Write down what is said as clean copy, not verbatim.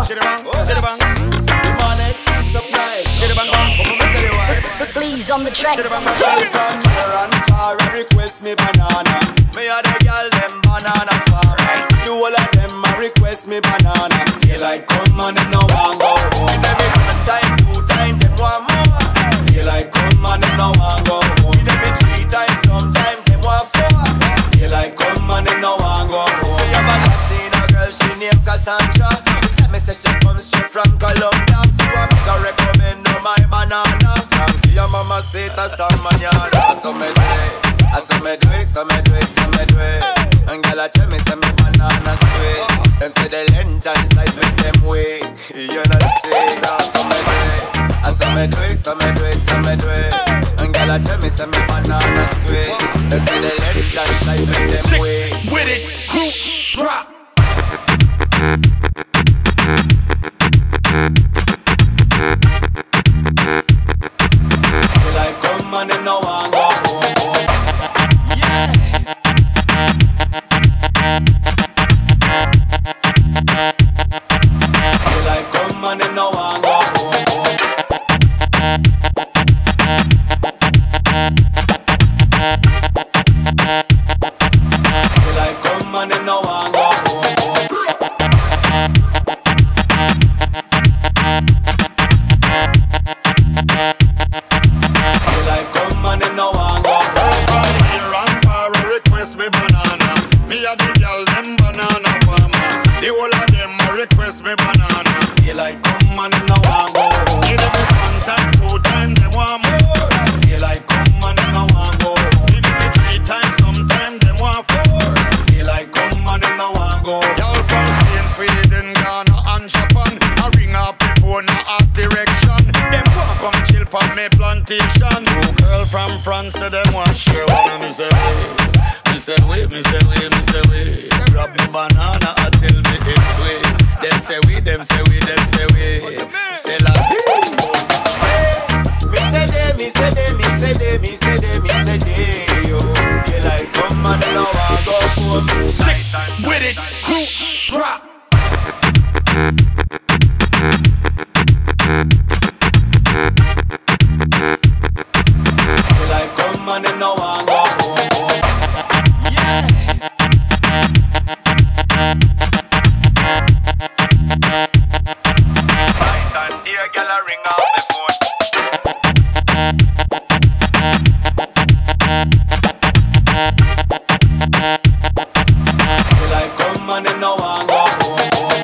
The man exceeds supply. Please on the track. Girl from near and far, I request me banana. Me a the girl them banana farmer. The whole of them a request me banana. Daylight come and them no want go home. Every one time, two time, them want more. Daylight come and them no want go home. Every three times, sometime them want four. Daylight come and them no want go home. Me have a love seen a girl, she named Cassandra. She tell me say she comes straight from Colombia. So I make her recommend no my banana. Your mama say it hasta mañana. So me do it, so me do it, so me do it, so me do it. And girl a tell me say me banana sweet. Them say the length and size make them wait. You know say that. So me do it, so me do it, so me do it, so me do it. And girl a tell me say me banana sweet. Them say the length and size make them wait. With it, group drop. Like come and them no want go home. Yeah. Like come and them no want go home. Like come and them no want go home. Like come and them no want go home. Here and far request me banana. Me a the girl them banana farmer. The whole of them a request me banana. Like come and them no want go home. Give them one time, two time, them want more. Like come and them no want go home. Give them three times, sometime them want four. Like come and them no want go home. Y'all from Spain, Sweden, Ghana and Japan. I ring up before no ask direction. Them want come chill for me plantation. Two girl from France say them want share one. Me say we, me say we, me say we, me say we. Grab me banana and tell me it's sweet. Them say we, them say we, them say we. Say la Me say they, me say they, me say they, me say they, me say they. Yo, they like come and they no want go home. Sick with it, group drop. They like come and they no want go home. Yeah. Right and dear girl a ring off the phone. They like come and they no want go home.